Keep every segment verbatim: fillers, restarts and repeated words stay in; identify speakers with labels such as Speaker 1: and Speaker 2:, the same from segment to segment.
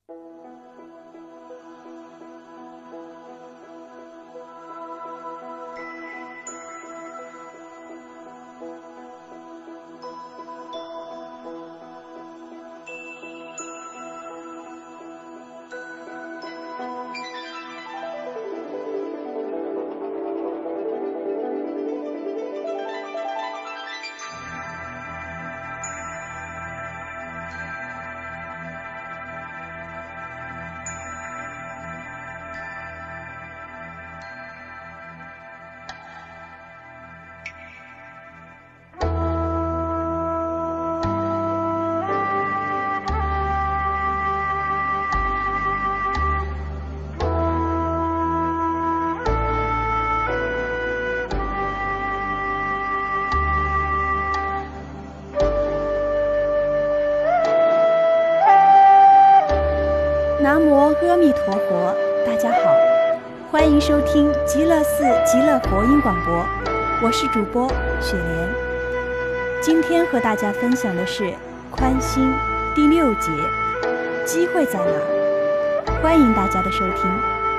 Speaker 1: 南无阿弥陀佛，大家好，欢迎收听极乐寺极乐佛音广播，我是主播雪莲。今天和大家分享的是宽心第六节，机会在哪？欢迎大家的收听。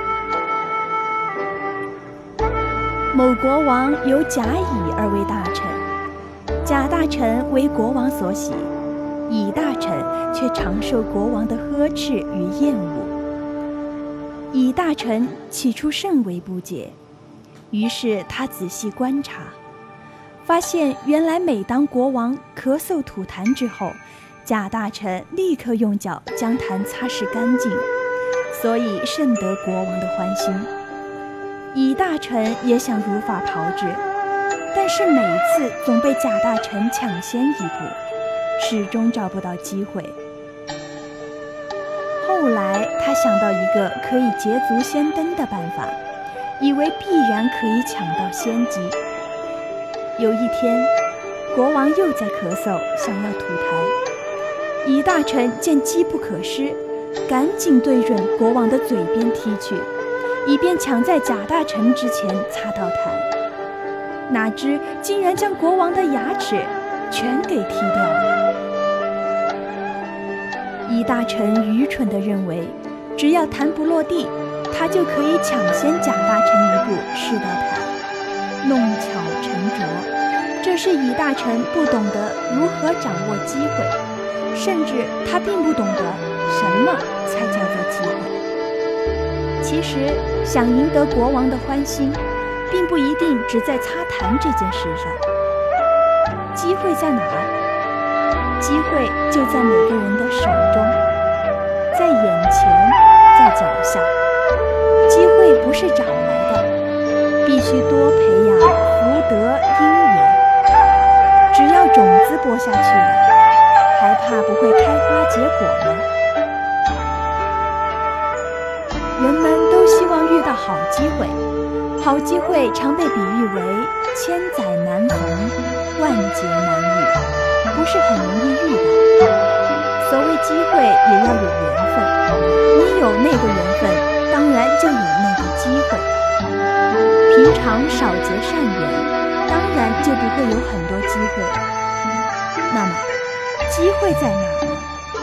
Speaker 1: 某国王有甲乙二位大臣，甲大臣为国王所喜，乙大臣却常受国王的呵斥与厌恶。乙大臣起初甚为不解，于是他仔细观察，发现原来每当国王咳嗽吐痰之后，甲大臣立刻用脚将痰擦拭干净，所以甚得国王的欢心。乙大臣也想如法炮制，但是每次总被甲大臣抢先一步，始终找不到机会。后来他想到一个可以捷足先登的办法，以为必然可以抢到先机。有一天，国王又在咳嗽，想要吐痰，乙大臣见机不可失，赶紧对准国王的嘴边踢去，以便抢在甲大臣之前擦到痰。哪知竟然将国王的牙齿全给踢掉了。乙大臣愚蠢地认为，只要痰不落地，他就可以抢先甲大臣一步试到痰，弄巧成拙。这是乙大臣不懂得如何掌握机会，甚至他并不懂得什么才叫做机会。其实想赢得国王的欢心，并不一定只在擦痰这件事上。机会在哪儿？机会就在每个人的手中，在眼前，在脚下。机会不是找来的，必须多培养福德因缘。只要种子播下去了，还怕不会开花结果吗？人们都希望遇到好机会，好机会常被比喻为千载难逢，万劫难遇，不是很容易遇到。所谓机会也要有缘分，你有那个缘分，当然就有那个机会。平常少结善缘，当然就不会有很多机会了。那么机会在哪呢？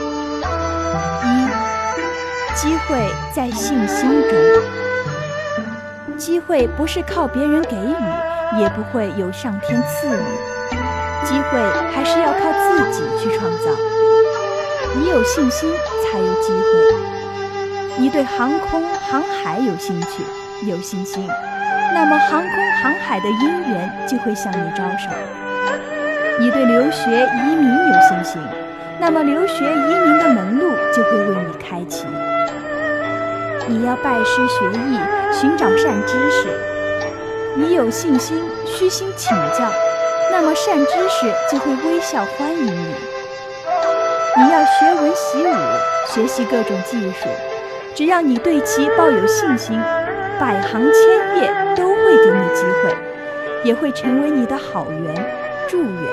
Speaker 1: 一，机会在信心中。机会不是靠别人给予，也不会有上天赐予，机会还是要靠自己去创造。你有信心才有机会。你对航空航海有兴趣有信心，那么航空航海的因缘就会向你招手。你对留学移民有信心，那么留学移民的门路就会为你开启。你要拜师学艺，寻找善知识，你有信心虚心请教，那么善知识就会微笑欢迎你。你要学文习武，学习各种技术，只要你对其抱有信心，百行千业都会给你机会，也会成为你的好缘助缘。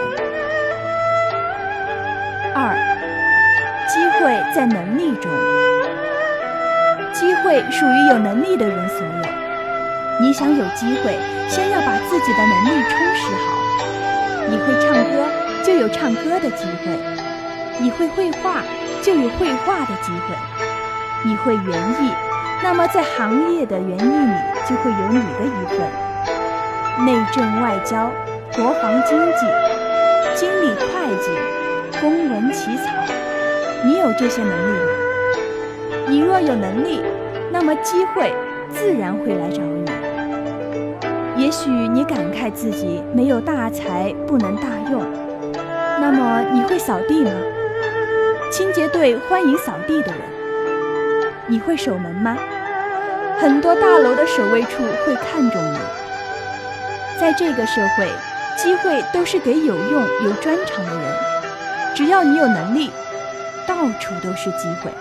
Speaker 1: 二，机会在能力中。机会属于有能力的人所有。你想有机会，先要把自己的能力充实好。你会唱歌，就有唱歌的机会；你会绘画，就有绘画的机会； 你会园艺，那么在行业的园艺里就会有你的一份。内政外交、国防经济、经理会计、公文起草，你有这些能力吗？你若有能力，那么机会自然会来找你。也许你感慨自己没有大才，不能大用，那么你会扫地吗？清洁队欢迎扫地的人。你会守门吗？很多大楼的守卫处会看重你。在这个社会，机会都是给有用有专长的人，只要你有能力，到处都是机会。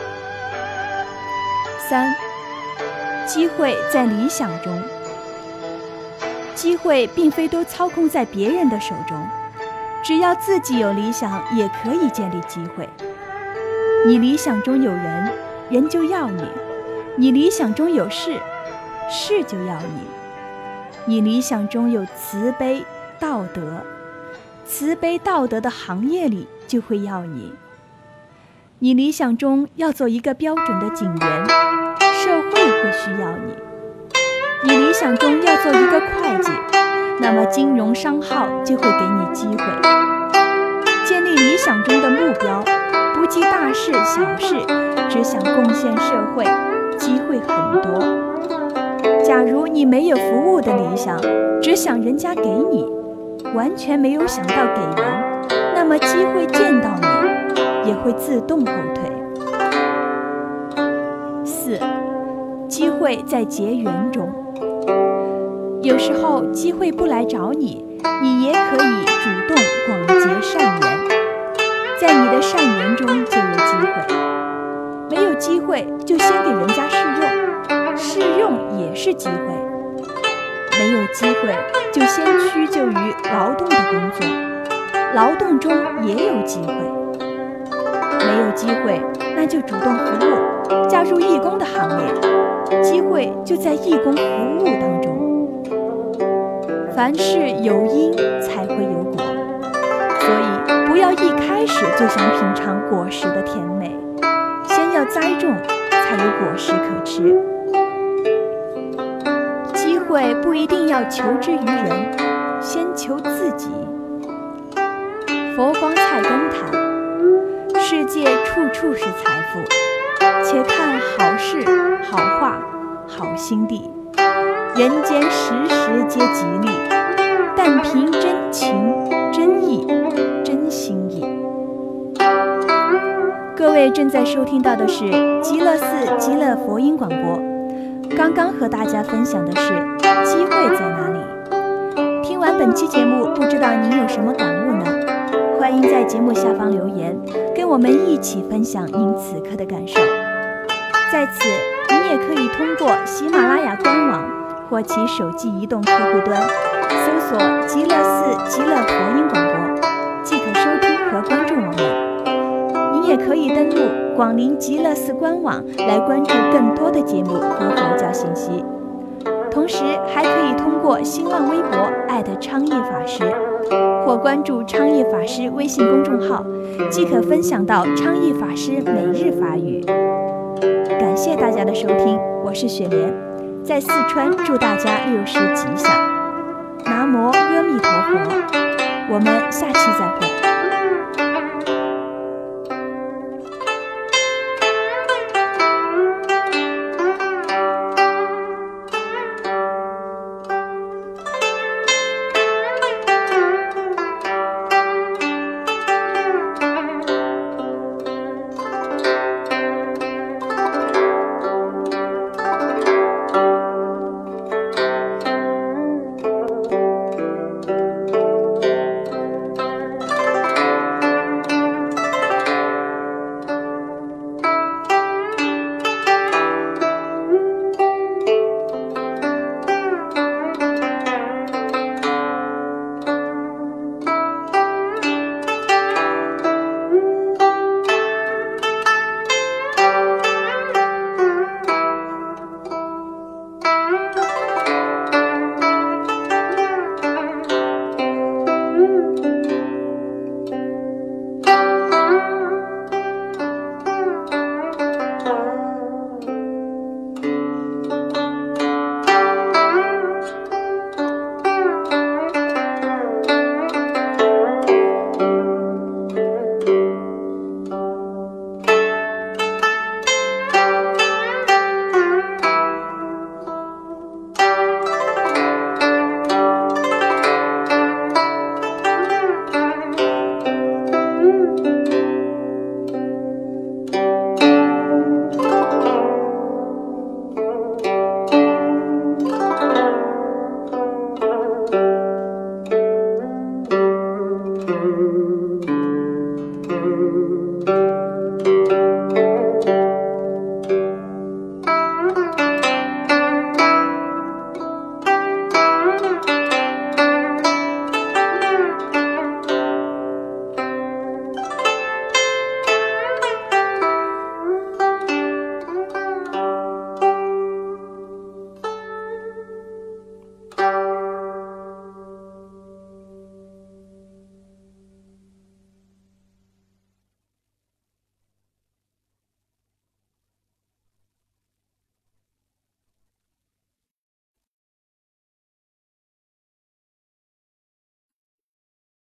Speaker 1: 三，机会在理想中。机会并非都操控在别人的手中，只要自己有理想，也可以建立机会。你理想中有人，人就要你；你理想中有事，事就要你；你理想中有慈悲道德，慈悲道德的行业里就会要你；你理想中要做一个标准的警员，社会会需要你；你理想中要做一个会计，那么金融商号就会给你机会。建立理想中的目标，不计大事小事，只想贡献社会，机会很多。假如你没有服务的理想，只想人家给你，完全没有想到给人，那么机会见到你，也会自动后退。四，机会在结缘中。有时候机会不来找你，你也可以主动广结善缘，在你的善缘中就有机会。没有机会就先给人家试用，试用也是机会。没有机会就先屈就于劳动的工作，劳动中也有机会。没有机会，那就主动服务，加入义工的行列，机会就在义工服务当中。凡事有因才会有果，所以不要一开始就想品尝果实的甜美，先要栽种，才有果实可吃。机会不一定要求之于人，先求自己。佛光菜根谭，世界处处是财富，且看好事、好话、好心地，人间时时皆吉利，但凭真情、真意、真心意。各位正在收听到的是极乐寺极乐佛音广播，刚刚和大家分享的是机会在哪里。听完本期节目，不知道您有什么感悟呢？欢迎在节目下方留言，跟我们一起分享您此刻的感受。在此，您也可以通过喜马拉雅官网或其手机移动客户端搜索极乐寺极乐佛音广播，即可收听和关注我们。您也可以登录广陵极乐寺官网来关注更多的节目和佛教信息，同时还可以通过新浪微博艾特昌义法师，或关注昌义法师微信公众号，即可分享到昌义法师每日法语。感谢大家的收听，我是雪莲，在四川祝大家六十吉祥。南无阿弥陀佛，我们下期再会。